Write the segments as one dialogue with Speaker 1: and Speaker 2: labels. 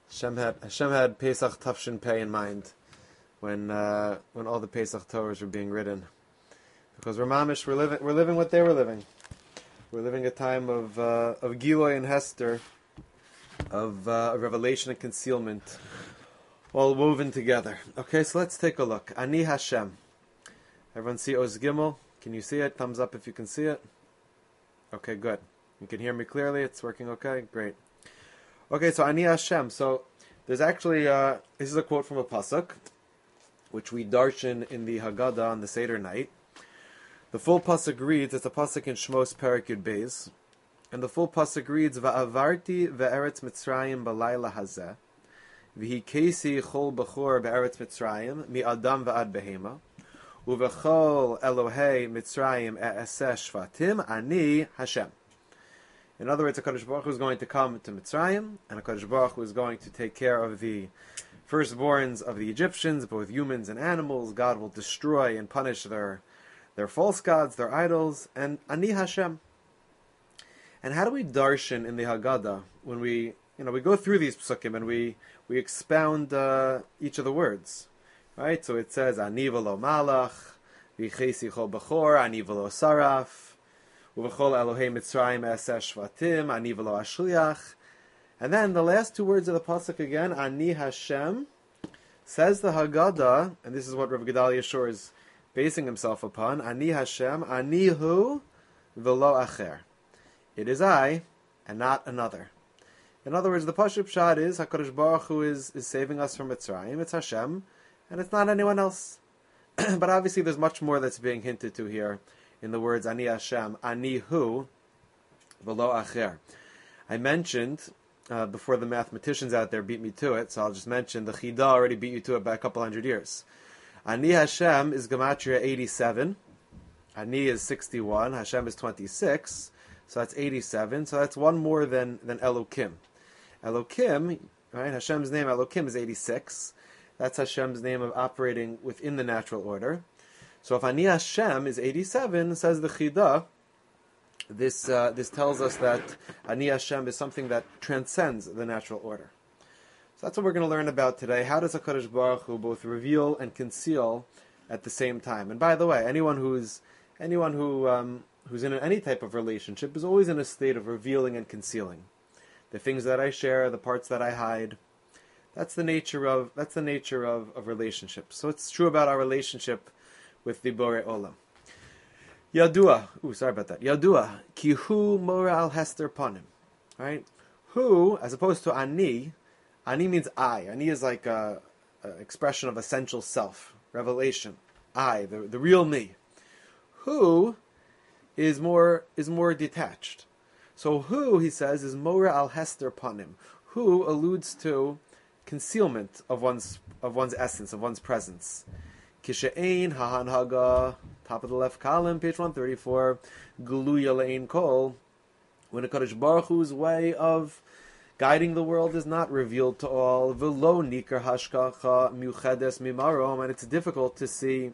Speaker 1: Hashem had Pesach Tafshin Pei in mind when all the Pesach Torahs were being written, because we're living what they were living. We're living a time of Giloy and Hester, of revelation and concealment, all woven together. Okay, so let's take a look. Ani Hashem. Everyone see Oz Gimel? Can you see it? Thumbs up if you can see it. Okay, good. You can hear me clearly. It's working okay? Great. Okay, so Ani Hashem. So there's actually, this is a quote from a pasuk, which we darshan in the Haggadah on the Seder night. The full pasuk reads, it's a pasuk in Shmos Perek Yud Beis, and the full pasuk reads, Va'avarti ve'eretz Mitzrayim b'layla hazeh, v'hi kesi chol b'chor be'eretz Mitzrayim, mi adam v'ad behema, u'v'chol Elohei Mitzrayim e'eseh shvatim, ani Hashem. In other words, HaKadosh Baruch Hu is going to come to Mitzrayim, and HaKadosh Baruch Hu is going to take care of the firstborns of the Egyptians, both humans and animals. God will destroy and punish their false gods, their idols, and Ani Hashem. And how do we darshan in the Haggadah when we go through these psukim and we expound each of the words, right? So it says Ani v'lo malach, v'chesi chol b'chor, Ani v'lo saraf, uv'chol Elohei Mitzrayim eseh shvatim, Ani v'lo ashliach. And then the last two words of the pasuk again, Ani Hashem, says the Haggadah, and this is what Rav Gedalia Shor is basing himself upon, Ani Hashem, Ani hu v'lo acher. It is I, and not another. In other words, the Pashut Pshat is, HaKadosh Baruch Hu is saving us from Mitzrayim, it's Hashem, and it's not anyone else. But obviously there's much more that's being hinted to here in the words Ani Hashem, Ani hu v'lo acher. I mentioned, before the mathematicians out there beat me to it, so I'll just mention, the Chida already beat you to it by a couple hundred years. Ani Hashem is Gematria 87. Ani is 61. Hashem is 26. So that's 87. So that's one more than Elokim. Elokim, right? Hashem's name Elokim is 86. That's Hashem's name of operating within the natural order. So if Ani Hashem is 87, says the Chida, this tells us that Ani Hashem is something that transcends the natural order. So that's what we're going to learn about today. How does HaKadosh Baruch Hu both reveal and conceal at the same time? And by the way, anyone who's in any type of relationship is always in a state of revealing and concealing. The things that I share, the parts that I hide, that's the nature of relationships. So it's true about our relationship with the Borei Olam. Yadua, Yadua, ki hu mora al hester panim. Right? Hu, as opposed to ani means I. Ani is like an expression of essential self, revelation. I, the real me. Hu is more detached. So hu, he says, is mora al hester panim. Hu alludes to concealment of one's essence, of one's presence. Kishe'ein hahanhaga, top of the left column, page 134, guluya le'ein kol, when a HaKadosh Baruch Hu's way of guiding the world is not revealed to all, v'lo nikar hashkacha miuchedes mimarom, and it's difficult to see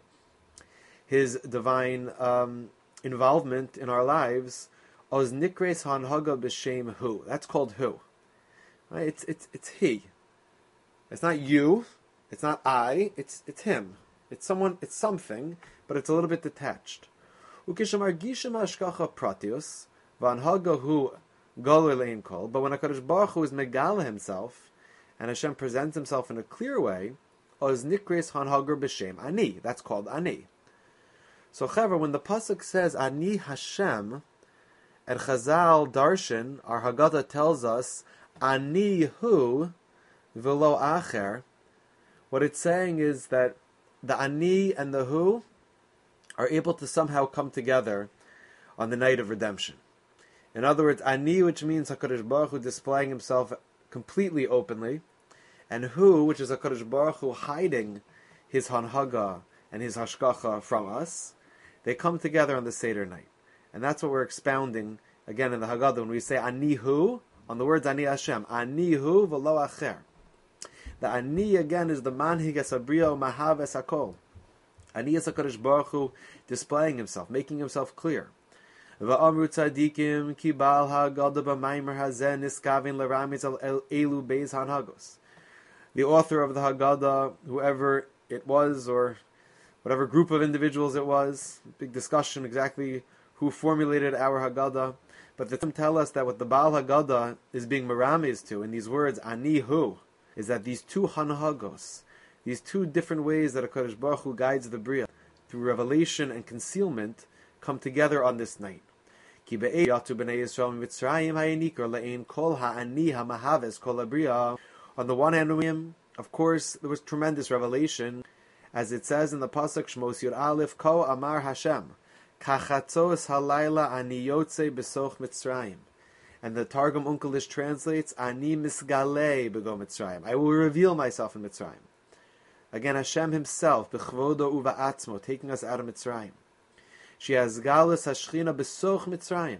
Speaker 1: his divine involvement in our lives. Oz nikres hanhaga b'shem hu. That's called hu. Right? It's he. It's not you. It's not I. It's him. It's someone. It's something, but it's a little bit detached. Ukishamargishim hashkacha pratius v'anhaga hu. But when HaKadosh Baruch Hu is megala himself, and Hashem presents himself in a clear way, oz nikres hanhager b'shem ani. That's called ani. So, Chaver, when the pasuk says ani Hashem, at Chazal Darshan, our Haggadah tells us ani hu v'lo acher. What it's saying is that the ani and the hu are able to somehow come together on the night of redemption. In other words, Ani, which means HaKadosh Baruch Hu displaying himself completely openly, and Hu, which is HaKadosh Baruch Hu hiding his Hanhaga and his Hashkacha from us, they come together on the Seder night. And that's what we're expounding again in the Haggadah when we say Ani Hu, on the words Ani Hashem, Ani Hu v'lo acher. The Ani again is the Manhig Esabriya Mahav Esakol. Ani is HaKadosh Baruch Hu displaying himself, making himself clear. Va'amru tzadikim ki bal ha'gada b'maimer hazeh niskavin l'ramiz al elu beis hanhagos. The author of the Haggadah, whoever it was, or whatever group of individuals it was, big discussion exactly who formulated our Haggadah. But the Tzim tell us that what the Baal Haggadah is being merames to in these words, Ani Hu, is that these two Hanhagos, these two different ways that HaKadosh Baruch Hu guides the Bria, through revelation and concealment, come together on this night. On the one hand, of course, there was tremendous revelation, as it says in the pasuk Shmos Yud Aleph, Ko Amar Hashem, Kachatzos Halayla Ani Yotze Besoch Mitzrayim, and the Targum Unkalish translates Ani Misgalei Bego Mitzrayim. I will reveal myself in Mitzrayim. Again, Hashem Himself, Bechvodo Uva Atzmo, taking us out of Mitzrayim. She has Galus Hashchina Besoch Mitzrayim.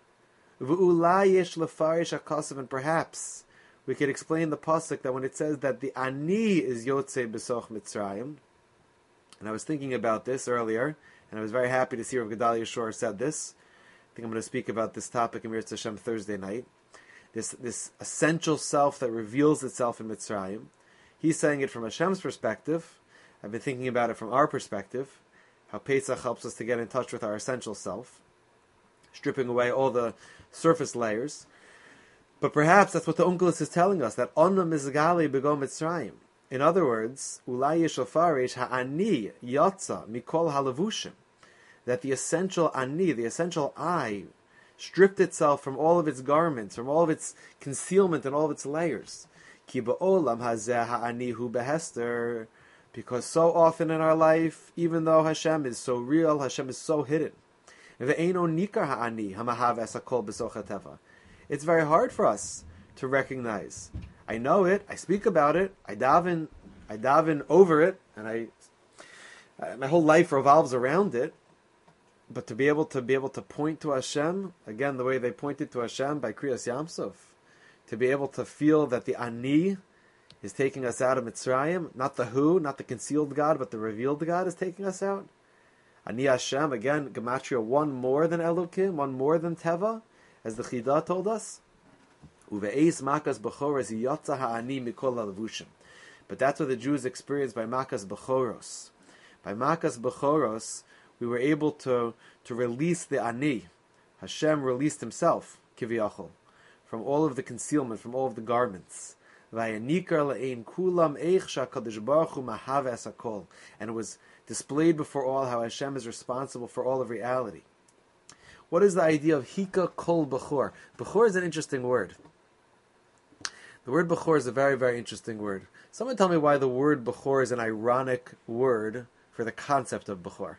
Speaker 1: V'ulai Yesh Lefarish HaKasav, and perhaps we could explain the pasuk that when it says that the Ani is Yotze Besoch Mitzrayim, and I was thinking about this earlier, and I was very happy to see Rav Gedalia Shor said this. I think I'm going to speak about this topic in Mirz Hashem Thursday night. This essential self that reveals itself in Mitzrayim. He's saying it from Hashem's perspective. I've been thinking about it from our perspective, how Pesach helps us to get in touch with our essential self, stripping away all the surface layers. But perhaps that's what the Onkelos is telling us, that Onna Mizgali Bego Mitzrayim. In other words, Ulai Yeshofarish Ha'ani Yatza Mikol Halavushim, that the essential Ani, the essential I, stripped itself from all of its garments, from all of its concealment and all of its layers. Ki ba'olam hazeh ha'ani hu behester, because so often in our life, even though Hashem is so real, Hashem is so hidden. Ve'eino nikar ha'ani hamahav esakol b'soch hateva. It's very hard for us to recognize. I know it, I speak about it, I daven over it, and my whole life revolves around it. But to be able to point to Hashem, again, the way they pointed to Hashem by Kriyas Yamsov, to be able to feel that the Ani is taking us out of Mitzrayim, not the Hu, not the concealed God, but the revealed God is taking us out. Ani Hashem, again, Gematria, one more than Elokim, one more than Teva, as the Chidah told us. Uve'eis makas b'choros yotza ha'ani mikol ha'levushim. But that's what the Jews experienced by makas b'choros. By makas b'choros, we were able to release the Ani. Hashem released Himself, Kiviyachol, from all of the concealment, from all of the garments. And it was displayed before all how Hashem is responsible for all of reality. What is the idea of Hika Kol Bechor? Bechor is an interesting word. The word Bechor is a very, very interesting word. Someone tell me why the word Bechor is an ironic word for the concept of Bechor.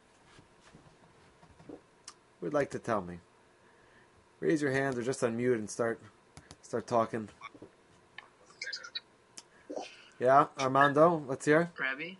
Speaker 1: Who would like to tell me? Raise your hands or just unmute and start talking. Yeah, Armando, let's hear.
Speaker 2: Rabbi?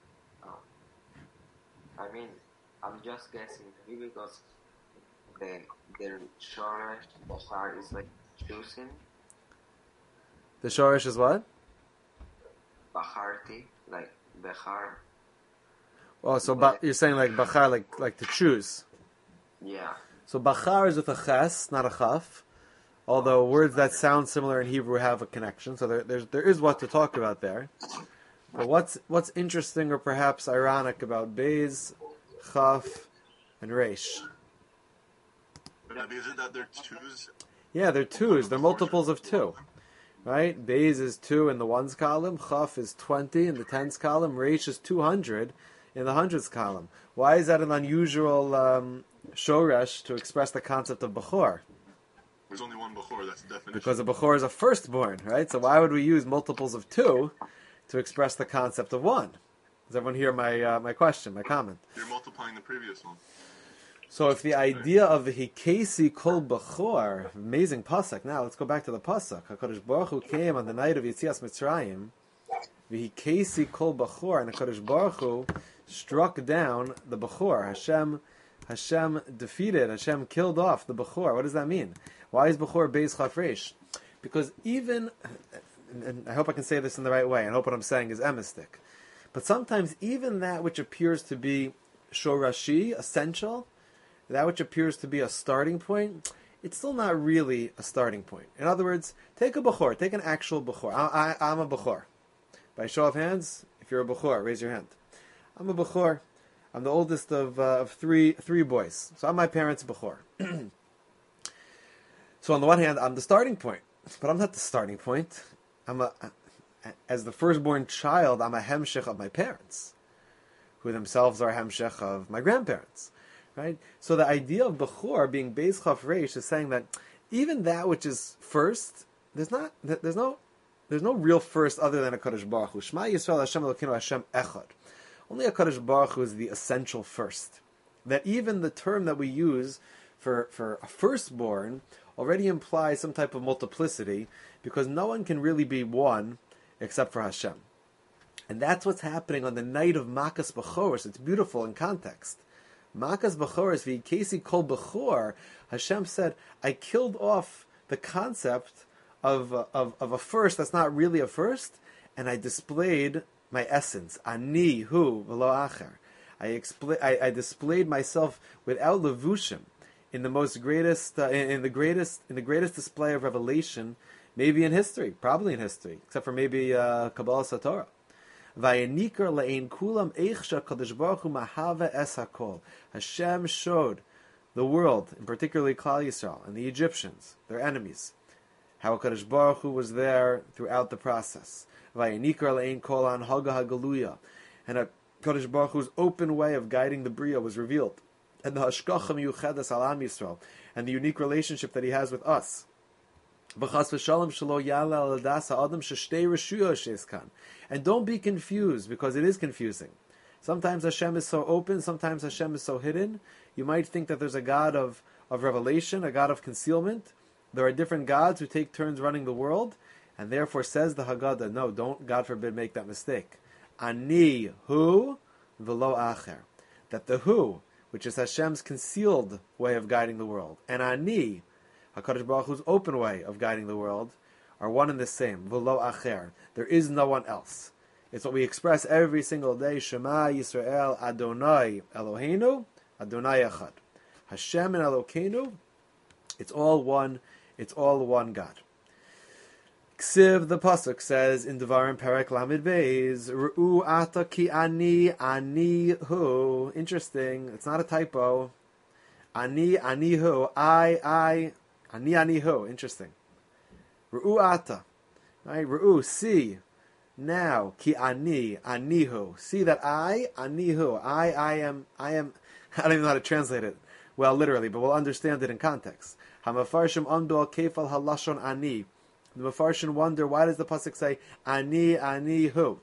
Speaker 3: I mean, I'm just guessing maybe because the Shoresh Bachar is like choosing.
Speaker 1: The Shoresh is what?
Speaker 3: Bacharti, like Bechar.
Speaker 1: Oh, so you're saying like Bachar, like to choose.
Speaker 3: Yeah.
Speaker 1: So Bachar is with a ches, not a chaf. Although words that sound similar in Hebrew have a connection, so there is what to talk about there. But what's interesting or perhaps ironic about Beis, Chaf, and Reish?
Speaker 4: Rabbi, is it that they're twos?
Speaker 1: Yeah, they're twos. They're multiples of two. Right? Beis is 2 in the ones column. Chaf is 20 in the tens column. Reish is 200 in the hundreds column. Why is that an unusual shoresh to express the concept of Bechor?
Speaker 4: There's only one Bechor, that's the definition.
Speaker 1: Because a Bechor is a firstborn, right? So why would we use multiples of 2 to express the concept of 1? Does everyone hear my question, my comment?
Speaker 4: You're multiplying the previous one.
Speaker 1: So if the idea of the Hikesi Kol Bechor, amazing pasuk. Now let's go back to the pasuk. HaKadosh Baruch Hu came on the night of Yetzias Mitzrayim. The Hikesi Kol Bechor, and HaKadosh Baruch Hu struck down the Bechor. Hashem defeated, Hashem killed off the Bechor. What does that mean? Why is Bechor Beis Chaf Reish? Because even, and I hope I can say this in the right way, and I hope what I'm saying is emistic, but sometimes even that which appears to be shorashi, essential, that which appears to be a starting point, it's still not really a starting point. In other words, take a Bechor, take an actual Bechor. I'm a Bechor. By show of hands, if you're a Bechor, raise your hand. I'm a Bechor. I'm the oldest of three boys. So I'm my parents' Bechor. So on the one hand, I'm the starting point. But I'm not the starting point. As the firstborn child, I'm a hemshech of my parents, who themselves are hemshech of my grandparents. Right? So the idea of Bechor being Beis Chaf Reish is saying that even that which is first, there's no real first other than a HaKadosh Baruch Hu. Shema Yisrael Hashem Elokeinu Hashem Echad. Only a HaKadosh Baruch Hu is the essential first. That even the term that we use for a firstborn already implies some type of multiplicity, because no one can really be one except for Hashem. And that's what's happening on the night of Makas Bechoros. It's beautiful in context. Makas Bechoros, v'ikesi kol Bechor, Hashem said, I killed off the concept of a first that's not really a first, and I displayed my essence. Ani hu v'lo acher. I displayed myself without levushim in the greatest display of revelation, maybe in history, probably in history, except for maybe Kabbalah Satorah. Hashem showed the world, and particularly Klal Yisrael and the Egyptians, their enemies, how HaKadosh Baruch Hu was there throughout the process. And HaKadosh Baruch Hu's open way of guiding the Bria was revealed. And the Hashgacha Miyuchedes al Am Yisrael, and the unique relationship that He has with us. And don't be confused, because it is confusing. Sometimes Hashem is so open, sometimes Hashem is so hidden. You might think that there's a God of revelation, a God of concealment. There are different gods who take turns running the world, and therefore says the Haggadah, no, don't, God forbid, make that mistake. Ani hu v'lo acher. That the hu, which is Hashem's concealed way of guiding the world, and Ani, HaKadosh Baruch Hu's open way of guiding the world, are one and the same. V'lo acher. There is no one else. It's what we express every single day. Shema Yisrael Adonai Eloheinu Adonai Echad. Hashem and Elokeinu, it's all one. It's all one God. Ksiv, the pasuk says in Devarim Perek Lamed Beis, Ru'u ata ki ani hu. Interesting. It's not a typo. Ani hu. I. Ani hu. Interesting. Ru'u ata. Right? Ru'u, see. Now, ki ani hu. See that I, hu. I am. I don't even know how to translate it well, literally, but we'll understand it in context. Hamafarshim amdu al kefal halashon ani. The Mefarshim wonder, why does the pasuk say ani hu?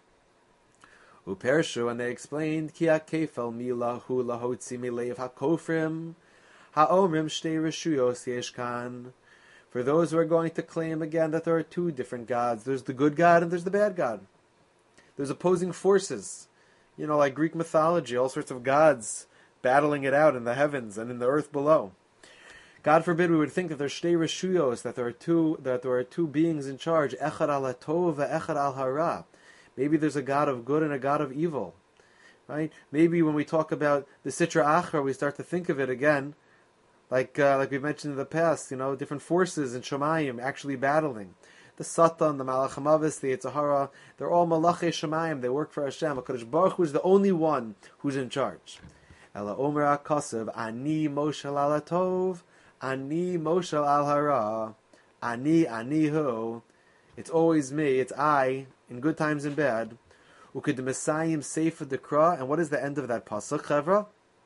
Speaker 1: Upershu, and they explained ki hakefal mila hu lahotzi mileiv hakofrim haomrim shtei reshuyos yeshkan. For those who are going to claim again that there are two different gods, there's the good God and there's the bad God. There's opposing forces, like Greek mythology, all sorts of gods battling it out in the heavens and in the earth below. God forbid we would think that there's shtei reshuyos, that there are two beings in charge, echad al hatov ve'echad al hara. Maybe there's a God of good and a God of evil, right? Maybe when we talk about the Sitra Achra, we start to think of it again, like we've mentioned in the past, different forces in Shemayim actually battling. The Satan, the Malach HaMavis, the Yetzer Hara, they're all Malachei Shemayim, they work for Hashem. HaKadosh Baruch Hu is the only one who's in charge. Ela Omer HaKasav, Ani Moshel al Hatov, Ani Moshel al Hara, Ani hu. It's always me, it's I, in good times and bad. Uked Messiahim Sefer Dekra, and what is the end of that pasuk, Chevra?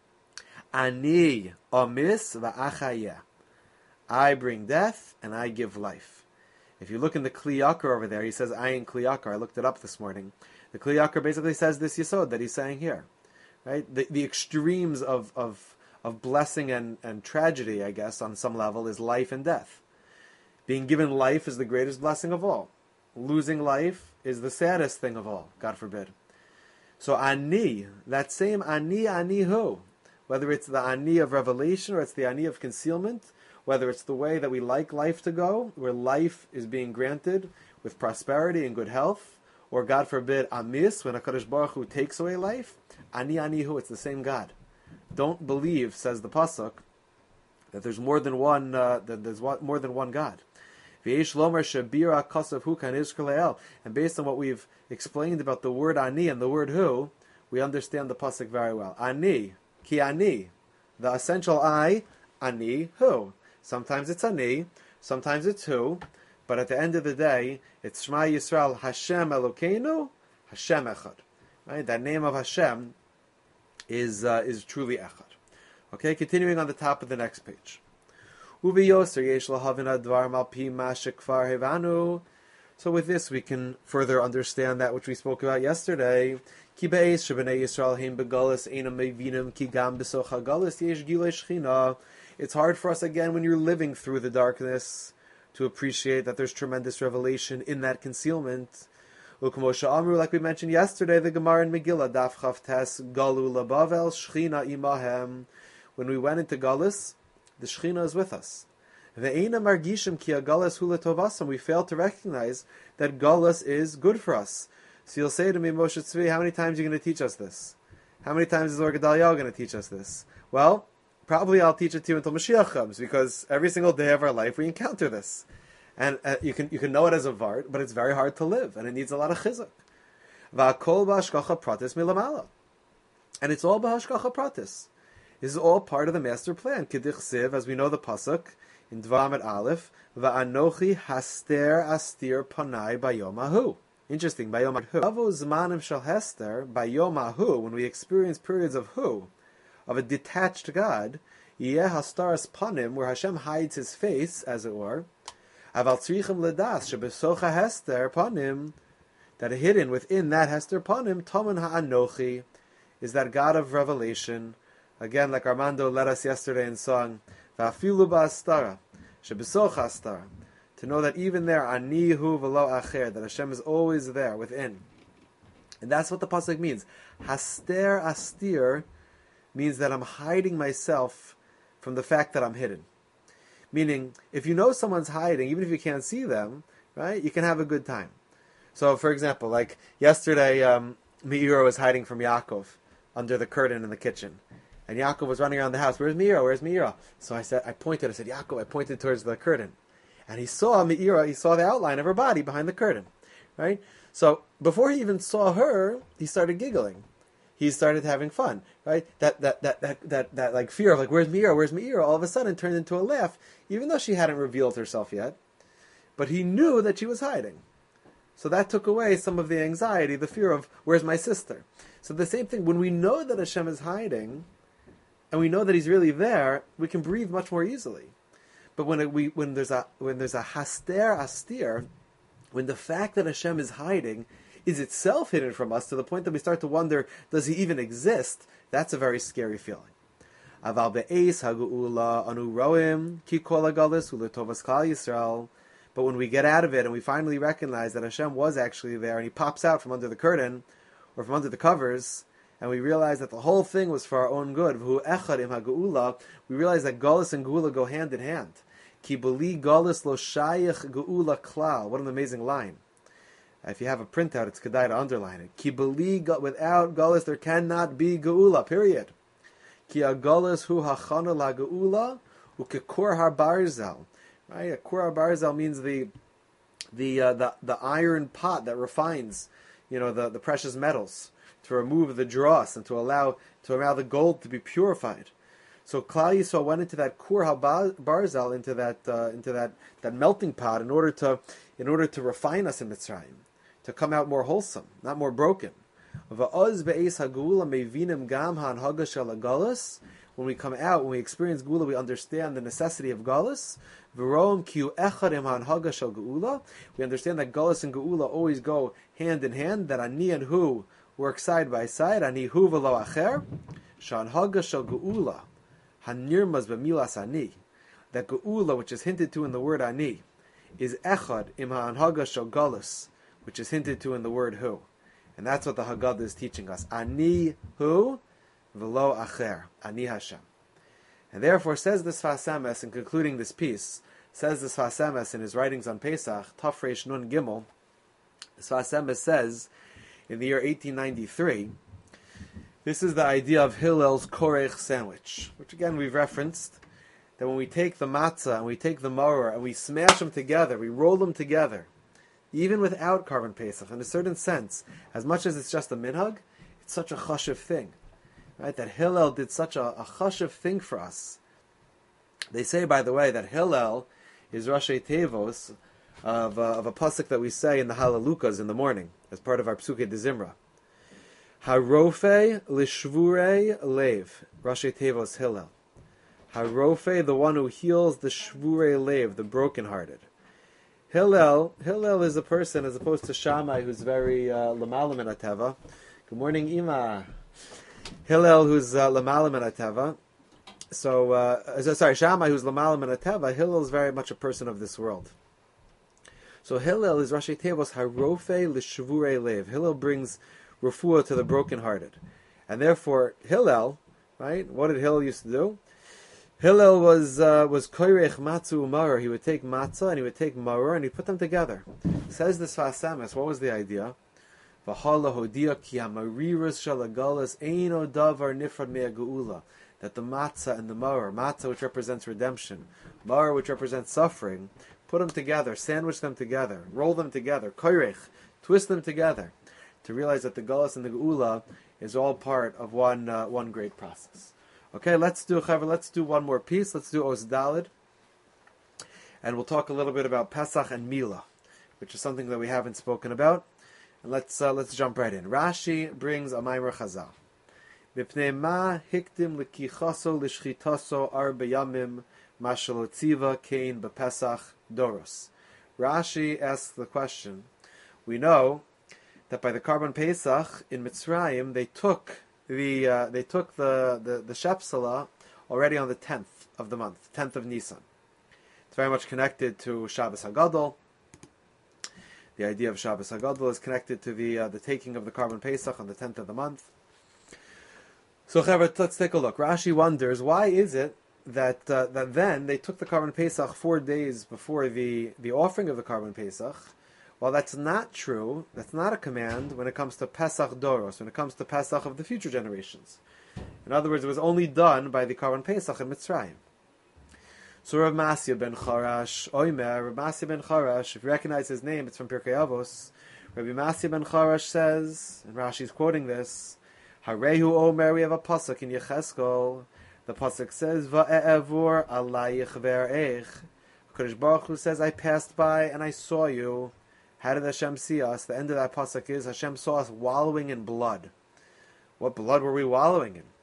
Speaker 1: Ani omis va'achayeh. I bring death and I give life. If you look in the Kli Yakar over there, he says Ayin Kli Yakar. I looked it up this morning. The Kli Yakar basically says this yesod that he's saying here, right? The extremes of blessing and tragedy, I guess, on some level, is life and death. Being given life is the greatest blessing of all. Losing life is the saddest thing of all, God forbid. So Ani, that same Ani hu, whether it's the Ani of revelation or it's the Ani of concealment, whether it's the way that we like life to go, where life is being granted with prosperity and good health, or God forbid Amis, when HaKadosh Baruch Hu takes away life, Ani hu, it's the same God. Don't believe, says the pasuk, that there's more than one. That there's more than one God. V'yesh lomer shabira kasav hu kan izkar le'el. And based on what we've explained about the word ani and the word hu, we understand the pasuk very well. Ani, ki ani, the essential I, ani, hu. Sometimes it's ani, sometimes it's hu, but at the end of the day, it's Shema Yisrael, Hashem Elokeinu, Hashem Echad. Right? That name of Hashem is truly Echad. Okay, continuing on the top of the next page. Ubi yoser yesh lahavin advar malpi mashekvar hevanu. So with this we can further understand that which we spoke about yesterday. Ki be'ez shebnei Yisrael heim begalus einam mevinim ki gam besoch hagalus yesh gilei shechina. It's hard for us again when you're living through the darkness to appreciate that there's tremendous revelation in that concealment. Ukmosha Amru, like we mentioned yesterday, the Gemara in Megillah, Daf Chav Tes, Galu Labavel, Shechina Imahem. When we went into Galus, the Shechina is with us. Ve'ena margishim ki Galus hu letovasam. We fail to recognize that Galus is good for us. So you'll say to me, Moshe Tzvi, how many times are you going to teach us this? How many times is Or Gedaliah going to teach us this? Well, probably I'll teach it to you until Mashiach comes, because every single day of our life we encounter this. And you can know it as a vart, but it's very hard to live, and it needs a lot of chizuk. Va'akol b'hashgacha pratis milamala. And it's all b'hashgacha pratis. This is all part of the master plan. Kidich siv, as we know the pasuk, in Dvarim Aleph, Va'anochi haster astir panai bayomahu. Interesting, bayomahu. Avo zmanim shel hester, bayomahu, when we experience periods of hu, of a detached God, yeh hastaras panim, where Hashem hides His face, as it were, aval tzrichem ledas shebesocha hester panim, that hidden within that hester panim, toman ha'anochi, is that God of revelation. Again, like Armando led us yesterday in song, va'afilu ba'astara, shebesocha astara, to know that even there, ani hu v'lo acher, that Hashem is always there within. And that's what the pasuk means. Haster astir means that I'm hiding myself from the fact that I'm hidden. Meaning, if you know someone's hiding, even if you can't see them, right, you can have a good time. So, for example, like yesterday, Meira was hiding from Yaakov under the curtain in the kitchen. And Yaakov was running around the house. Where's Meira? Where's Meira? So I said, Yaakov, I pointed towards the curtain. And he saw Meira, he saw the outline of her body behind the curtain. Right? So, before he even saw her, he started giggling. He started having fun, right? That like fear of like, where's Meira? Where's Meira? All of a sudden turned into a laugh, even though she hadn't revealed herself yet. But he knew that she was hiding. So that took away some of the anxiety, the fear of, where's my sister? So the same thing, when we know that Hashem is hiding, and we know that He's really there, we can breathe much more easily. But when there's a haster astir, when the fact that Hashem is hiding is itself hidden from us to the point that we start to wonder, does He even exist? That's a very scary feeling. Aval be'eis hagu'ula anu roim ki kol hagalos uletovas klal Yisrael. But when we get out of it and we finally recognize that Hashem was actually there and He pops out from under the curtain or from under the covers, and we realize that the whole thing was for our own good, v'hu echad im hagu'ula, we realize that galus and geula go hand in hand. Ki b'li galus lo shayich geula klal. What an amazing line. If you have a printout, it's kedai to underline it. Ki b'li, without galus there cannot be geula, period. Ki galus hu hachana la geula ukekur har barzel. Right? A kur har barzel means the iron pot that refines, the precious metals, to remove the dross and to allow the gold to be purified. So Klal Yisrael went into that kur ha-barzel, into that melting pot, in order to refine us in Mitzrayim, to come out more wholesome, not more broken. Va'oz be'eis ha'geula mevinim gam ha'anhaga shel ha'galus. When we come out, when we experience geula, we understand the necessity of galus. V'roam ki hu echad im ha'anhaga shel geula. We understand that galus and geula always go hand in hand. That ani and hu work side by side. Ani hu v'lo acher. Sha'anhaga shel geula hanirmaz b'milas ani. That geula, which is hinted to in the word ani, is echad im ha'anhaga shel galus, which is hinted to in the word hu. And that's what the Haggadah is teaching us. Ani hu v'lo acher. Ani Hashem. And therefore, says the Sfas Emes, in concluding this piece, says the Sfas Emes in his writings on Pesach, Tafresh Nun Gimel, the Sfas Emes says, in the year 1893, this is the idea of Hillel's Korech sandwich, which again we've referenced, that when we take the matzah and we take the maror and we smash them together, we roll them together, even without Karban Pesach, in a certain sense, as much as it's just a minhag, it's such a chashuv thing, right? That Hillel did such a chashuv thing for us. They say, by the way, that Hillel is Rashi Tevos of a pasuk that we say in the Halalukas in the morning as part of our Psuke de Zimra. Harofe lishvurei lev, Rashi Tevos Hillel. Harofe, the one who heals the shvurei lev, the brokenhearted. Hillel is a person as opposed to Shammai, who's very lamalam in ateva. Good morning, Ima. Hillel, who's lamalam in ateva. Shammai, who's lamalam in ateva. Hillel is very much a person of this world. So Hillel is Rashi Tevos Harofe l'shvurei lev. Hillel brings refuah to the brokenhearted, and therefore Hillel, right? What did Hillel used to do? Hillel was koirech matzu maror. He would take matzah and he would take maror and he put them together. Says the Sfas Emes, what was the idea? V'hala hodia ki hamarirus shalagalas eino davar nifrad me'ageula. That the matzah and the maror, matzah which represents redemption, maror which represents suffering, put them together, sandwich them together, roll them together, koirech, twist them together, to realize that the galus and the geula is all part of one great process. Okay, let's do one more piece. Let's do Os Daled, and we'll talk a little bit about Pesach and Mila, which is something that we haven't spoken about. And let's jump right in. Rashi brings a Maimer Chazal. Mipnei ma hiktim l'kichaso l'shchitaso arba yamim mashalotziva kein b'Pesach doros. Rashi asks the question. We know that by the Karban Pesach in Mitzrayim they took the Shepsala already on the 10th of the month, 10th of Nisan. It's very much connected to Shabbos HaGadol. The idea of Shabbos HaGadol is connected to the taking of the Karban Pesach on the 10th of the month. So, let's take a look. Rashi wonders, why is it that then they took the Karban Pesach 4 days before the offering of the Karban Pesach? Well, that's not true. That's not a command when it comes to Pesach Doros, when it comes to Pesach of the future generations. In other words, it was only done by the Karban Pesach in Mitzrayim. So Rav Masya ben Charash, Rav Masya ben Charash, if you recognize his name, it's from Pirkei Avos. Rabbi Masya ben Charash says, and Rashi's quoting this, Harehu Omer, we have a pasuk in Yecheskel. The pasuk says, Va'e'evur alayich ve'eich. HaKadosh Baruch Hu says, I passed by and I saw you. How did Hashem see us? The end of that pasuk is Hashem saw us wallowing in blood. What blood were we wallowing in?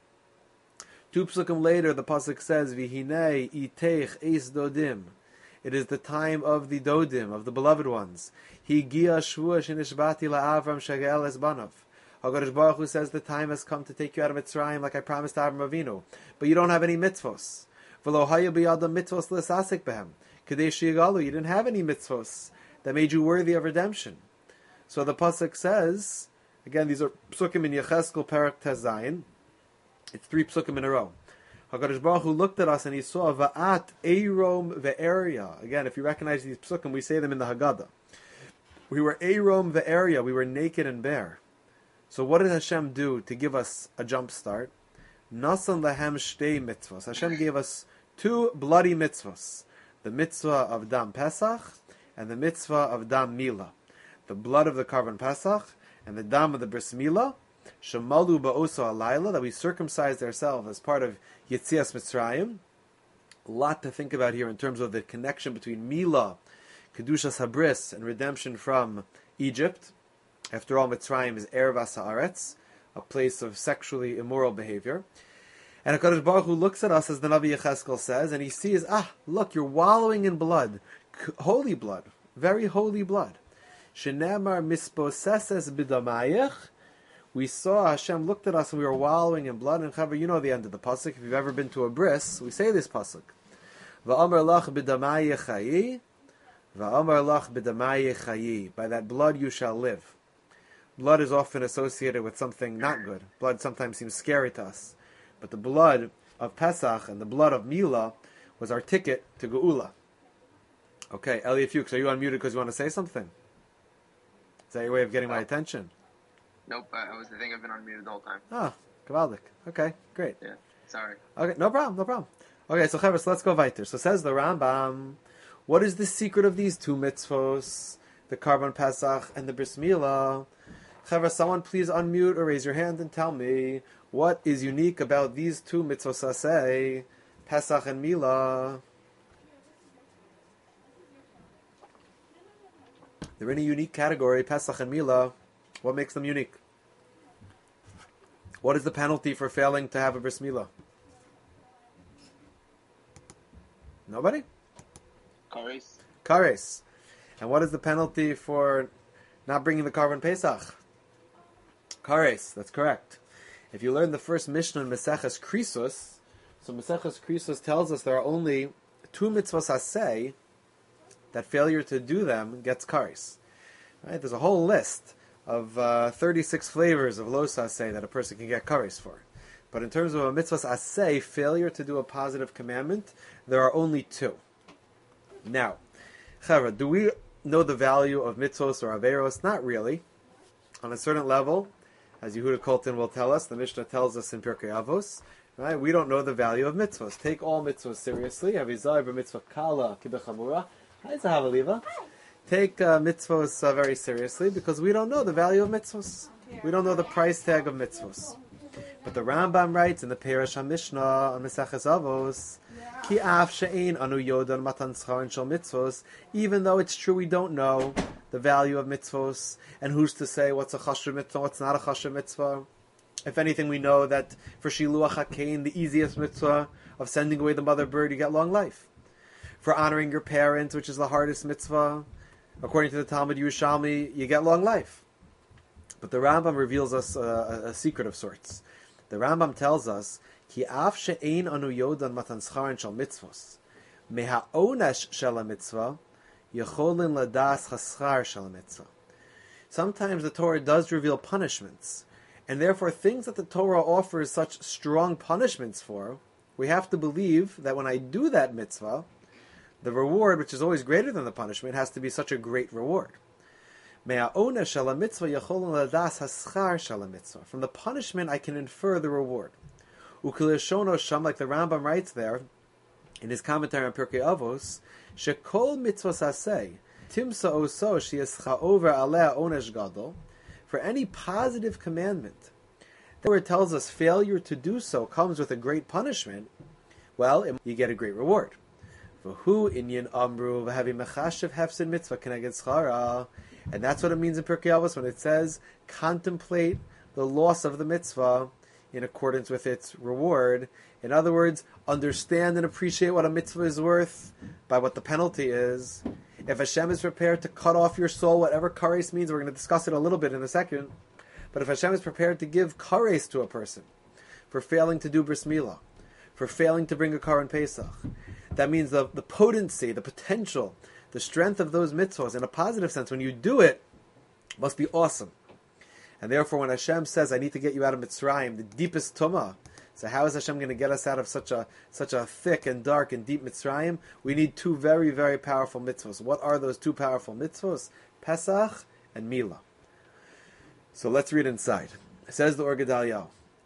Speaker 1: 2 psukim later, the pasuk says, "V'hinei iteich eis dodim." It is the time of the dodim, of the beloved ones. Higia shvua shenishbati la'avram shagel es banav. HaKadosh Baruch Hu says, the time has come to take you out of Mitzrayim, like I promised to Avram Avinu. But you don't have any mitzvos. V'lo haya b'yadam mitzvos l'sasik behem. Kadesh yigalu. You didn't have any mitzvos that made you worthy of redemption. So the pasuk says, again, these are psukim in Yecheskel Perek Tezayin. It's 3 psukim in a row. HaKadosh Baruch Hu looked at us and he saw Va'at Eirom Ve'eria. Again, if you recognize these psukim, we say them in the Haggadah. We were Eirom Ve'eria. We were naked and bare. So what did Hashem do to give us a jump start? Nasan Lahem Shtei Mitzvos. Hashem gave us 2 bloody mitzvos. The mitzvah of Dam Pesach and the mitzvah of Dam Mila. The blood of the Karban Pesach and the Dam of the Bris Milah. Shemalu ba'oso alayla, that we circumcised ourselves as part of Yetzias Mitzrayim. A lot to think about here in terms of the connection between Milah, Kedushas Habris, and redemption from Egypt. After all, Mitzrayim is Ervas Haaretz, a place of sexually immoral behavior. And HaKadosh Baruch Hu looks at us, as the Navi Yecheskel says, and he sees, look, you're wallowing in blood. Holy blood. Very holy blood. Shenemar misposeses bidamayich. We saw Hashem looked at us and we were wallowing in blood. And Chaver, you know the end of the pasuk. If you've ever been to a bris, we say this pasuk. Va'amar lach b'damayi chayi. Va'amar lach b'damayi chayi. By that blood you shall live. Blood is often associated with something not good. Blood sometimes seems scary to us. But the blood of Pesach and the blood of Milah was our ticket to Geula. Okay, Elliot Fuchs, are you unmuted because you want to say something? Is that your way of getting my attention?
Speaker 3: Nope, I think I've been unmuted the whole time.
Speaker 1: Kavaldik. Okay, great.
Speaker 3: Yeah, sorry.
Speaker 1: Okay, no problem. Okay, so Chavos, let's go weiter. So says the Rambam, what is the secret of these two mitzvos, the Karban Pesach and the Bris Milah? Chavos, someone please unmute or raise your hand and tell me what is unique about these two mitzvos aseh, Pesach and Milah. They're in a unique category, Pesach and Milah. What makes them unique? What is the penalty for failing to have a Bris Milah? Nobody? Kares. And what is the penalty for not bringing the Karban Pesach? Kares, that's correct. If you learn the first Mishnah in Maseches Krisos, so Maseches Krisos tells us there are only two mitzvos aseh that failure to do them gets kares. Right? There's a whole list of 36 flavors of los aseh that a person can get kares for. But in terms of a mitzvos aseh, failure to do a positive commandment, there are only two. Now, Chavra, do we know the value of mitzvos or averos? Not really. On a certain level, as Yehuda Colton will tell us, the Mishnah tells us in Pirkei Avos, right? We don't know the value of mitzvos. Take all mitzvos seriously. Avizai b'mitzvah kala kibechamura. Hi, Zahavaliva. Take mitzvos very seriously because we don't know the value of mitzvos. We don't know the price tag of mitzvos. But the Rambam writes in the Perush HaMishnah on Maseches Avos, Ki af she'ein anu yodan matan scharin shel mitzvos, even though it's true we don't know the value of mitzvos, and who's to say what's a chashuv mitzvah, what's not a chashuv mitzvah. If anything, we know that for Shiluach HaKein, the easiest mitzvah of sending away the mother bird, you get long life. For honoring your parents, which is the hardest mitzvah, according to the Talmud Yerushalmi, you get long life. But the Rambam reveals us a secret of sorts. The Rambam tells us, Ki af she'ein anu yodan matan scharin shel mitzvos, meha onesh shel mitzvah, yecholin ladas chaschar shel mitzvah. Sometimes the Torah does reveal punishments, and therefore things that the Torah offers such strong punishments for, we have to believe that when I do that mitzvah, the reward, which is always greater than the punishment, has to be such a great reward. From the punishment, I can infer the reward. Ukilishono sham, like the Rambam writes there in his commentary on Pirkei Avos, shekol mitzvos aseh timsa oso she'escha over aleh onesh gadol. For any positive commandment, where it tells us failure to do so comes with a great punishment, well, you get a great reward. V'hu inyan amru v'havi mechashev hefsid mitzvah keneged schara. And that's what it means in Pirkei Avos when it says, contemplate the loss of the mitzvah in accordance with its reward. In other words, understand and appreciate what a mitzvah is worth by what the penalty is. If Hashem is prepared to cut off your soul, whatever kares means, we're going to discuss it a little bit in a second, but if Hashem is prepared to give kares to a person for failing to do bris milah, for failing to bring a Karban Pesach, that means the potency, the potential, the strength of those mitzvahs, in a positive sense, when you do it, must be awesome. And therefore, when Hashem says, I need to get you out of Mitzrayim, the deepest tumah, so how is Hashem going to get us out of such a thick and dark and deep Mitzrayim? We need two very, very powerful mitzvahs. What are those two powerful mitzvahs? Pesach and Milah. So let's read inside. It says the Or Gedalyah,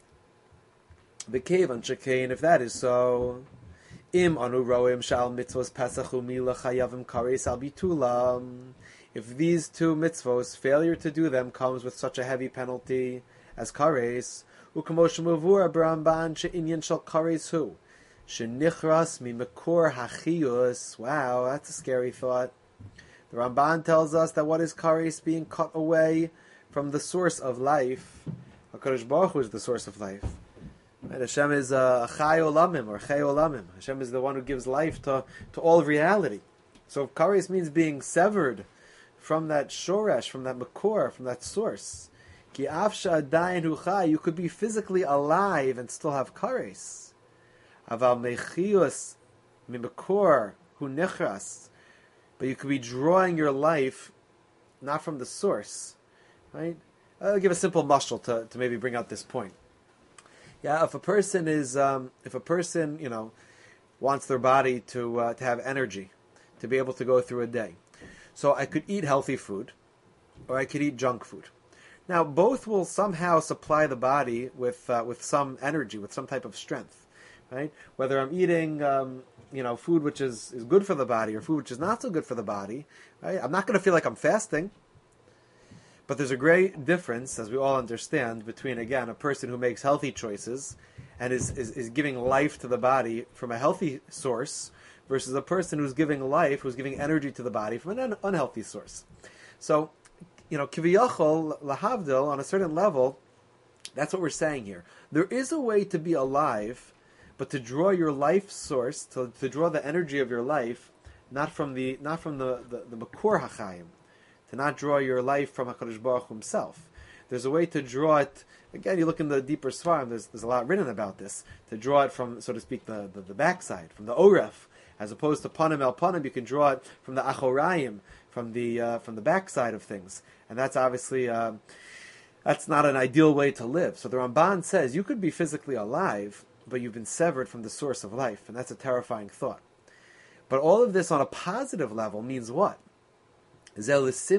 Speaker 1: V'kevan shekain, if that is so, Im anu roim shal mitzvos Pesach u'Milah chayavim kares al bitulam. If these two mitzvos, failure to do them comes with such a heavy penalty as kares, u'kamosh muvur B'Ramban she'inyan shal kares hu shenichras mimekor hachiyus. Wow, that's a scary thought. The Ramban tells us that what is kares? Being cut away from the source of life. HaKadosh Baruch Hu is the source of life. Right? Hashem is a Chai Olamim or Chai Olamim. Hashem is the one who gives life to all of reality. So kares means being severed from that shoresh, from that makor, from that source. Ki afsha adayin hu chai, you could be physically alive and still have kares. Aval mechius mimakor hu nechras, but you could be drawing your life not from the source. Right? I'll give a simple mashal to maybe bring out this point. Yeah, if a person wants their body to have energy, to be able to go through a day, so I could eat healthy food, or I could eat junk food. Now, both will somehow supply the body with some energy, with some type of strength. right? Whether I'm eating, food which is good for the body or food which is not so good for the body, right? I'm not going to feel like I'm fasting. But there's a great difference, as we all understand, between, again, a person who makes healthy choices and is giving life to the body from a healthy source versus a person who's giving life, who's giving energy to the body from an unhealthy source. So, kiviyachol, lahavdil, on a certain level, that's what we're saying here. There is a way to be alive, but to draw your life source, to draw the energy of your life, not from the Makor HaChaim, to not draw your life from HaKadosh Baruch Hu himself. There's a way to draw it, again, you look in the deeper Svarim, there's a lot written about this, to draw it from, so to speak, the backside, from the Oref, as opposed to Panim El Panim, you can draw it from the Achorayim, from the backside of things. And that's obviously, that's not an ideal way to live. So the Ramban says, you could be physically alive, but you've been severed from the source of life, and that's a terrifying thought. But all of this on a positive level means what? That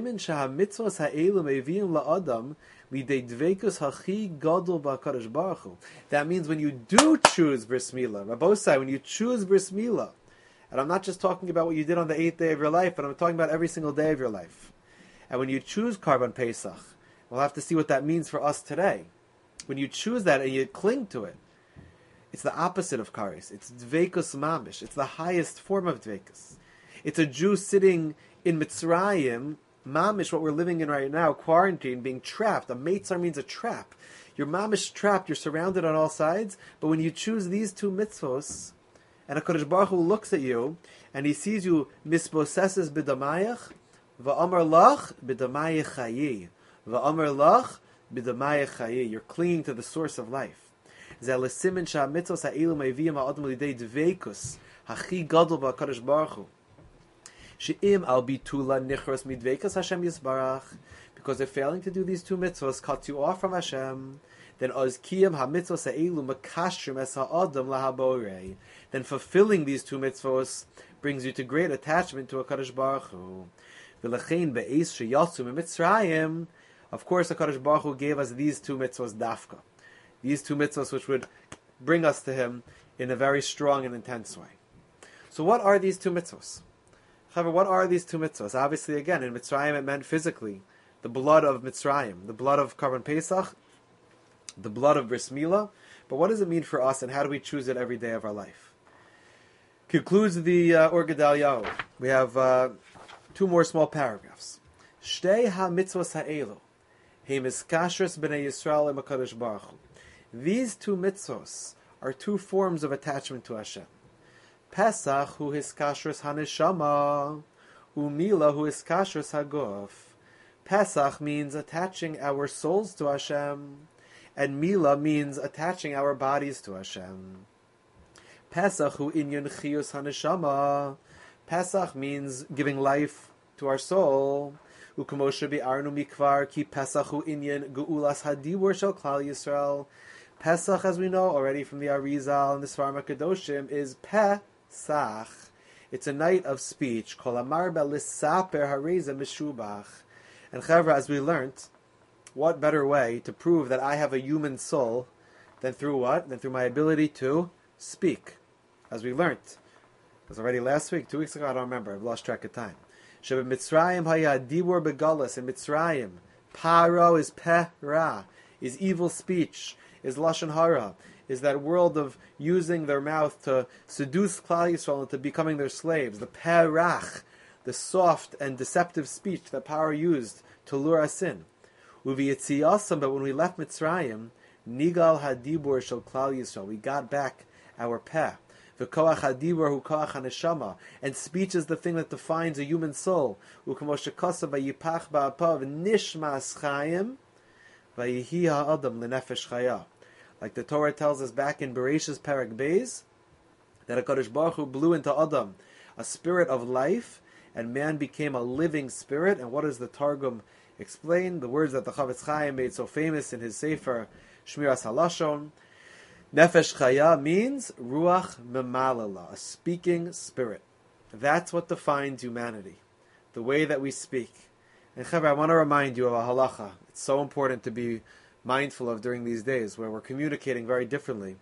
Speaker 1: means when you do choose bris milah, Rabbosai, when you choose bris milah, and I'm not just talking about what you did on the 8th day of your life, but I'm talking about every single day of your life. And when you choose Karban Pesach, we'll have to see what that means for us today. When you choose that and you cling to it, it's the opposite of kares. It's dveikus mamish. It's the highest form of dveikus. It's a Jew sitting in Mitzrayim, mamish, what we're living in right now, quarantine, being trapped. A meitzar means a trap. You're mamish trapped. You're surrounded on all sides. But when you choose these two mitzvos, and HaKadosh Baruch Hu looks at you, and he sees you mispossesses b'damayach, va'amar lach b'damayach chayi, va'amar lach b'damayach chayi. You're clinging to the source of life. Zeh l'simin sha'mitzvos ha'elu me'viyim ha'adam l'idei dveikus hachi gadol b'HaKadosh Baruch Hu. She'im al bitula nichros midveikas Hashem yisbarach. Because if failing to do these two mitzvahs cuts you off from Hashem, then oz kiyam ha-mitzvahs ha'elu makashrim es ha'adam lahaborei. Then fulfilling these two mitzvahs brings you to great attachment to HaKadosh Baruch Hu. V'lechein be'ez sheyatzu mitzrayim. Of course, HaKadosh Baruch Hu gave us these two mitzvahs dafka. These two mitzvahs which would bring us to Him in a very strong and intense way. So what are these two mitzvahs? However, what are these two mitzvahs? Obviously, again, in Mitzrayim it meant physically the blood of Mitzrayim, the blood of Karban Pesach, the blood of Bris Milah. But what does it mean for us, and how do we choose it every day of our life? Concludes the Or Gedalia. We have two more small paragraphs. Shtei ha-mitzvos ha'elu he miskashros b'nei Yisrael HaKadosh Baruch Hu. These two mitzvos are two forms of attachment to Hashem. Pesach hu hiskashros haneshama, umila hu hiskashros haguf. Pesach means attaching our souls to Hashem, and Mila means attaching our bodies to Hashem. Pesach hu inyan chiyus haneshama. Pesach means giving life to our soul. U'kamoshe bi'arnu mikvar ki Pesach hu inyan geulas hadibur shel klal Yisrael. Pesach, as we know already from the Arizal and the Svarim HaKadoshim, is Pesach. It's a night of speech. Kol amar b'lisaper hareza mishubach. And Chavra, as we learnt, what better way to prove that I have a human soul than through what? Than through my ability to speak. As we learnt. It was already last week, 2 weeks ago, I don't remember. I've lost track of time. Sheba Mitzrayim haya dibur begalas. In Mitzrayim, paro is peh-ra, is evil speech, is lashon hara, is that world of using their mouth to seduce Klal Yisrael into becoming their slaves. The perach, the soft and deceptive speech that Paro used to lure us in. Uviyitziyasam, but when we left Mitzrayim, nigal hadibur shel Klal Yisrael, we got back our peh. V'koach hadibur hu koach haneshama, and speech is the thing that defines a human soul. U'kamo shekasa vayipach ba'apav nishmas chayim vayihi ha'adam lenefesh chaya. Like the Torah tells us back in Bereshis Perek Beis, that HaKadosh Baruch Hu blew into Adam a spirit of life, and man became a living spirit. And what does the Targum explain? The words that the Chavetz Chaim made so famous in his Sefer Shmiras HaLashon. Nefesh Chaya means Ruach Memalala, a speaking spirit. That's what defines humanity, the way that we speak. And Chaver, I want to remind you of a halacha. It's so important to be mindful of during these days where we're communicating very differently.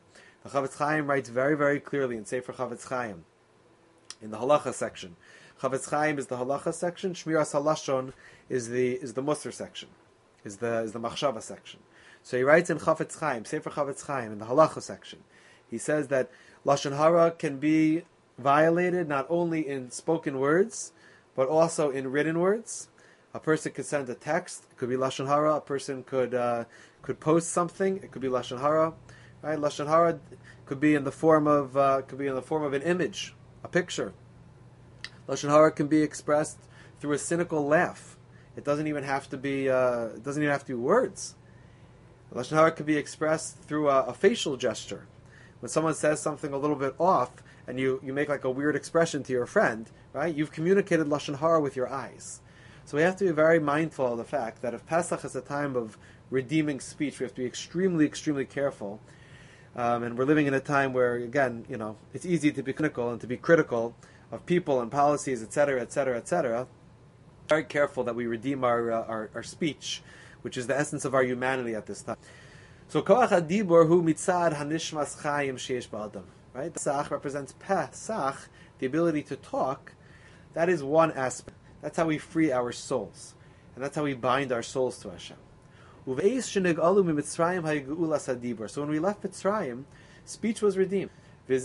Speaker 1: The Chavetz Chaim writes very, very clearly in Sefer Chavetz Chaim, in the Halacha section. Chavetz Chaim is the Halacha section. Shmiras Halashon is the Musar section, is the Machshava section. So he writes in Chavetz Chaim, Sefer Chavetz Chaim, in the Halacha section. He says that Lashon Hara can be violated not only in spoken words, but also in written words. A person could send a text; it could be Lashon Hara. A person could post something; it could be Lashon Hara. Right? Lashon Hara could be in the form of an image, a picture. Lashon Hara can be expressed through a cynical laugh. It doesn't even have to be words. Lashon Hara can be expressed through a facial gesture. When someone says something a little bit off, and you make like a weird expression to your friend, right? You've communicated Lashon Hara with your eyes. So we have to be very mindful of the fact that if Pesach is a time of redeeming speech, we have to be extremely, extremely careful. And we're living in a time where, again, it's easy to be cynical and to be critical of people and policies, etc., etc., etc. Very careful that we redeem our speech, which is the essence of our humanity at this time. So Koach HaDibur hu mitzad hanishmas chayim sheish ba'adam. Right? Pesach represents Pesach, the ability to talk. That is one aspect. That's how we free our souls. And that's how we bind our souls to Hashem. So when we left Mitzrayim, speech was redeemed. By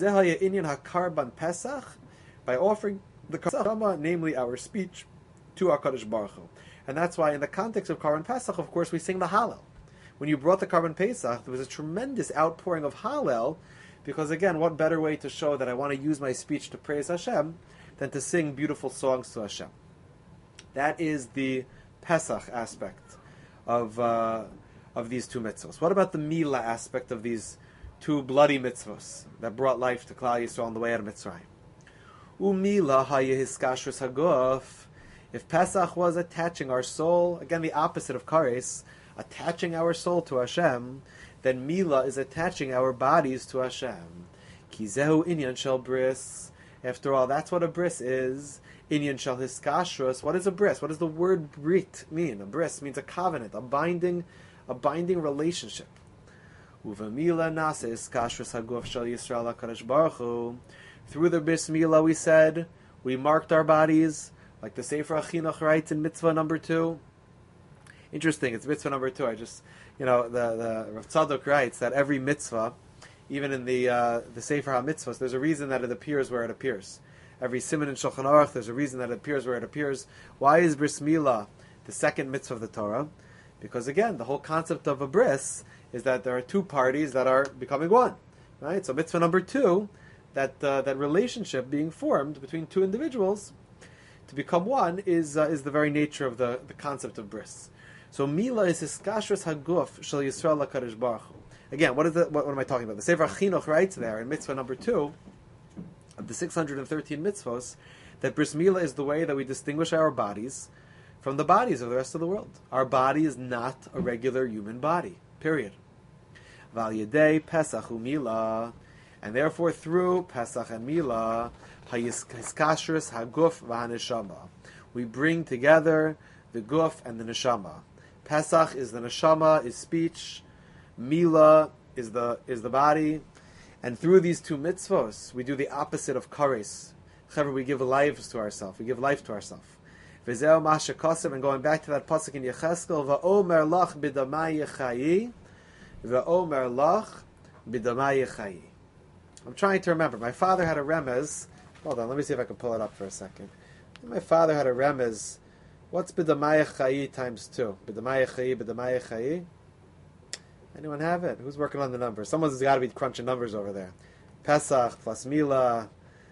Speaker 1: offering the Karban, namely our speech, to HaKadosh Baruch Hu. And that's why in the context of Karban Pesach, of course, we sing the Hallel. When you brought the Karban Pesach, there was a tremendous outpouring of Hallel, because again, what better way to show that I want to use my speech to praise Hashem than to sing beautiful songs to Hashem. That is the Pesach aspect of these two mitzvahs. What about the Mila aspect of these two bloody mitzvahs that brought life to Klal Yisrael on the way out of Mitzrayim? Umila hayehiskashrus haguf. If Pesach was attaching our soul, again the opposite of Kares, attaching our soul to Hashem, then Mila is attaching our bodies to Hashem. Kizehu inyan shel bris. After all, that's what a bris is. Inyan shel hiskashrus. What is a bris? What does the word brit mean? A bris means a covenant, a binding relationship. Uvamila nase hiskashrus haguf shel Yisrael HaKadosh Baruch Hu. Through the bris milah, we said, we marked our bodies, like the Sefer HaChinuch writes in mitzvah number 2. Interesting, it's mitzvah number 2. The Rav Tzadok writes that every mitzvah, even in the Sefer HaMitzvahs, there's a reason that it appears where it appears. Every siman in Shulchan Aruch, there's a reason that it appears where it appears. Why is bris milah the second mitzvah of the Torah? Because again, the whole concept of a bris is that there are two parties that are becoming one. Right? So mitzvah number 2, that relationship being formed between two individuals to become one is the very nature of the concept of bris. So Mila is hiskashrus haguf shel Yisrael HaKadosh Baruch Hu. Again, what am I talking about? The Sefer HaChinuch writes there in mitzvah number 2 of the 613 mitzvahs that bris Mila is the way that we distinguish our bodies from the bodies of the rest of the world. Our body is not a regular human body. Period. Val Yedei Pesach hu Mila, and therefore through Pesach and Mila, hiskashrus haguf v'haneshama, we bring together the guf and the neshama. Pesach is the neshama, is speech. Mila is the body. And through these two mitzvos, we do the opposite of kares. We give life to ourselves. We give life to ourselves. V'zeo masha kosev, and going back to that pasuk in Yecheskel, va'omer lach b'damai yechayi, va'omer lach b'damai yechayi. I'm trying to remember. My father had a remez. Hold on, let me see if I can pull it up for a second. My father had a remez. What's b'damai yechayi times 2? B'damai yechayi, b'damai yechayi? Anyone have it? Who's working on the numbers? Someone's got to be crunching numbers over there. Pesach plus Mila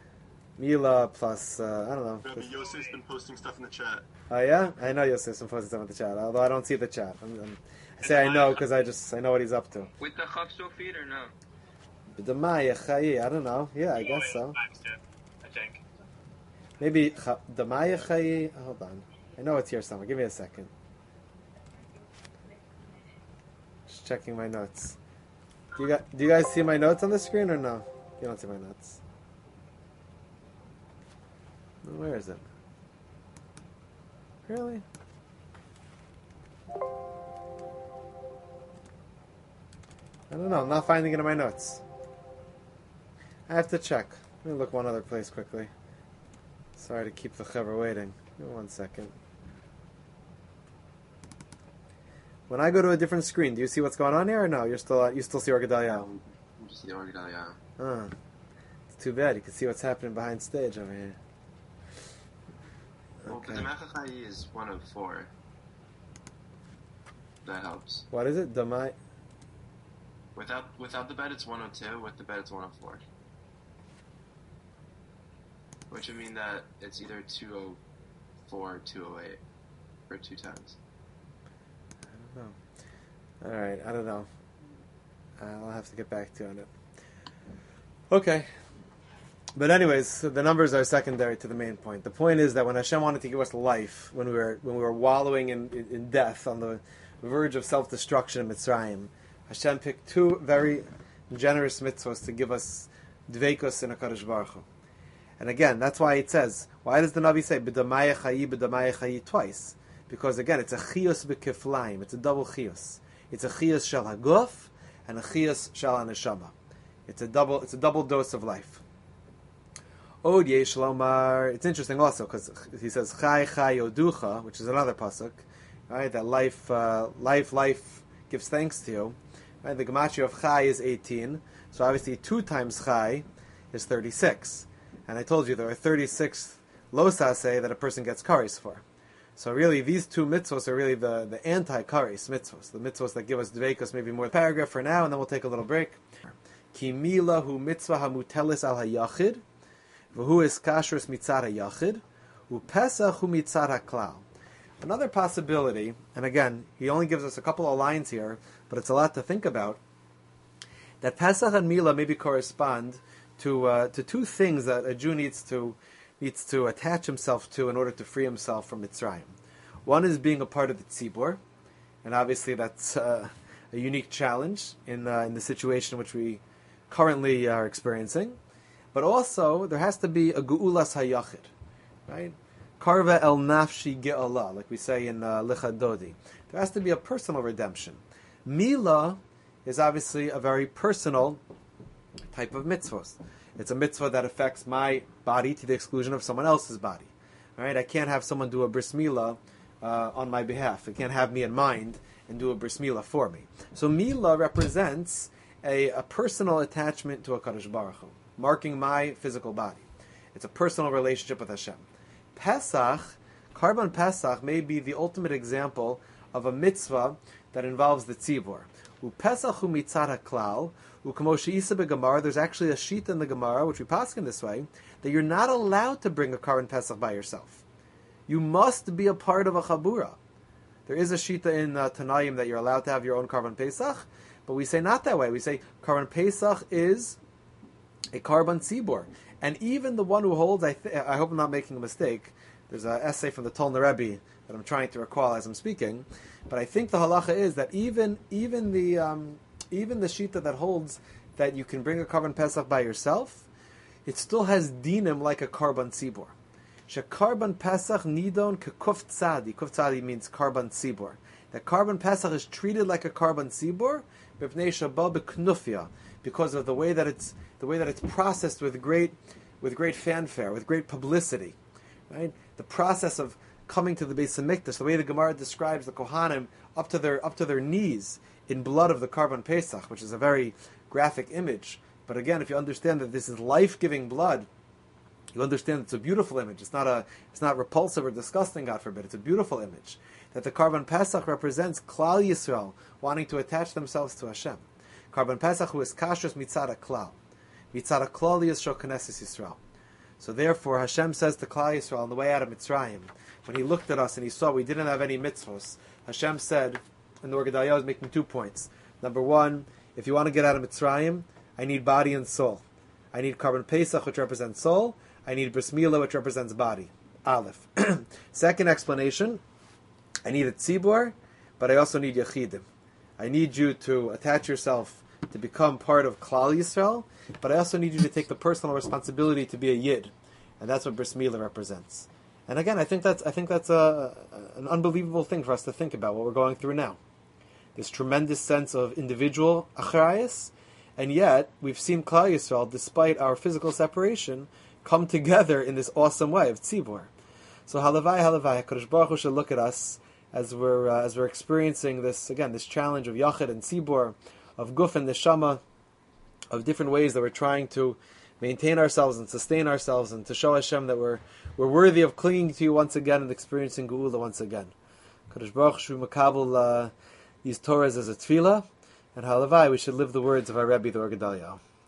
Speaker 1: plus, I don't know.
Speaker 4: Rabbi Yosef's been posting stuff in the chat.
Speaker 1: Oh yeah? I know Yosef's been posting stuff in the chat, although I don't see the chat. I say I know because I know what he's up to.
Speaker 3: With the Chav Shofit or no?
Speaker 1: B'damai yechayi, I don't know. Yeah, I guess so.
Speaker 2: I think.
Speaker 1: Maybe B'damai yechayi, hold on. I know it's here somewhere. Give me a second. Just checking my notes. Do you guys see my notes on the screen or no? You don't see my notes. Where is it? Really? I don't know. I'm not finding it in my notes. I have to check. Let me look one other place quickly. Sorry to keep the chaver waiting. Give me 1 second. When I go to a different screen, do you see what's going on here or no? You still see Or Gedalia?
Speaker 3: Just the Or Gedalia.
Speaker 1: It's too bad. You can see what's happening behind stage over here.
Speaker 3: Well, but the Mechachai is 1 of 4. That helps.
Speaker 1: What is it? Damai?
Speaker 3: Without the bed, it's 102. With the bed, it's 104. Which would mean that it's either 204 or 208 for 2 times.
Speaker 1: I don't know. All right, I don't know. I'll have to get back to you on it. Okay. But anyways, the numbers are secondary to the main point. The point is that when Hashem wanted to give us life, when we were wallowing in death on the verge of self-destruction in Mitzrayim, Hashem picked 2 very generous mitzvahs to give us dveikos in HaKadosh Baruch Hu. And again, that's why it says, why does the Navi say b'damaya chayi twice? Because again, it's a chiyus b'kiflaim. It's a double chiyus. It's a chiyus shel haguf and a chiyus shel haneshama. It's a double dose of life. Od yesh lomar. It's interesting also because he says chai yoducha, which is another pasuk, right? That life gives thanks to you. Right? The gematria of chai is 18, so obviously 2 times chai is 36. And I told you there are 36 losase that a person gets karis for. So really, these 2 mitzvos are really the anti-karis mitzvos, the mitzvos that give us dveikos, maybe more paragraph for now, and then we'll take a little break. Ki mila hu mitzvah hamutelis al hayachid, v'hu is kashrus mitzad hayachid, u pesach hu mitzad haklal. Another possibility, and again, he only gives us a couple of lines here, but it's a lot to think about, that Pesach and Mila maybe correspond to 2 things that a Jew needs to attach himself to in order to free himself from Mitzrayim. One is being a part of the Tzibor, and obviously that's a unique challenge in the situation which we currently are experiencing. But also, there has to be a Ge'ulas HaYachid, right? Karva el nafshi ge'ala, like we say in Lichad Dodi. There has to be a personal redemption. Mila is obviously a very personal type of mitzvahs. It's a mitzvah that affects my body to the exclusion of someone else's body. Right? I can't have someone do a bris milah on my behalf. I can't have me in mind and do a bris milah for me. So milah represents a personal attachment to HaKadosh Baruch Hu, marking my physical body. It's a personal relationship with Hashem. Pesach, Karban Pesach, may be the ultimate example of a mitzvah that involves the tzibor. Pesach hu mitzad haklal, u'kamo she'isa be'gemara. There's actually a shita in the Gemara, which we pass in this way, that you're not allowed to bring a Karban Pesach by yourself. You must be a part of a chabura. There is a shita in Tanaim that you're allowed to have your own Karban Pesach, but we say not that way. We say Karban Pesach is a Karban tzibor. And even the one who holds, I hope I'm not making a mistake, there's an essay from the Tolner Rebbe that I'm trying to recall as I'm speaking, but I think the halacha is that even the shita that holds that you can bring a Karban Pesach by yourself, it still has dinim like a Karban tzibor. Shekarban Pesach nidon kekuf tzadi. Kuf tzadi means Karban tzibor. That Karban Pesach is treated like a Karban tzibor, b'pnei shabah b'knufia, because of the way that it's processed with great fanfare, with great publicity, right? The process of coming to the Beis Hamikdash, the way the Gemara describes the Kohanim up to their knees in blood of the Karban Pesach, which is a very graphic image. But again, if you understand that this is life-giving blood, you understand it's a beautiful image. It's not repulsive or disgusting, God forbid. It's a beautiful image. That the Karban Pesach represents Klal Yisrael wanting to attach themselves to Hashem. Karban Pesach who is kashrus mitzad klal. Mitzad klal Yisrael knesses Yisrael. So therefore, Hashem says to Klal Yisrael on the way out of Mitzrayim, when He looked at us and He saw we didn't have any mitzvos, Hashem said, and the Or Gedalia is making 2 points. Number 1, if you want to get out of Mitzrayim, I need body and soul. I need Karban Pesach, which represents soul. I need Bris Milah, which represents body. Aleph. Second explanation, I need a tzibor, but I also need yachidim. I need you to attach yourself to become part of Klal Yisrael, but I also need you to take the personal responsibility to be a yid, and that's what Bris Milah represents. And again, I think that's an unbelievable thing for us to think about what we're going through now. This tremendous sense of individual achrayus, and yet we've seen Klal Yisrael, despite our physical separation, come together in this awesome way of tzibur. So halavai, HaKadosh Baruch Hu should look at us as we're experiencing this challenge of Yachid and Tzibur, of Guf and Neshama, of different ways that we're trying to maintain ourselves and sustain ourselves, and to show Hashem that we're worthy of clinging to you once again and experiencing Geula once again. Kadosh Baruch Hu makabel these Torahs as a tefillah, and halavai we should live the words of our Rebbe, the Or Gedalia.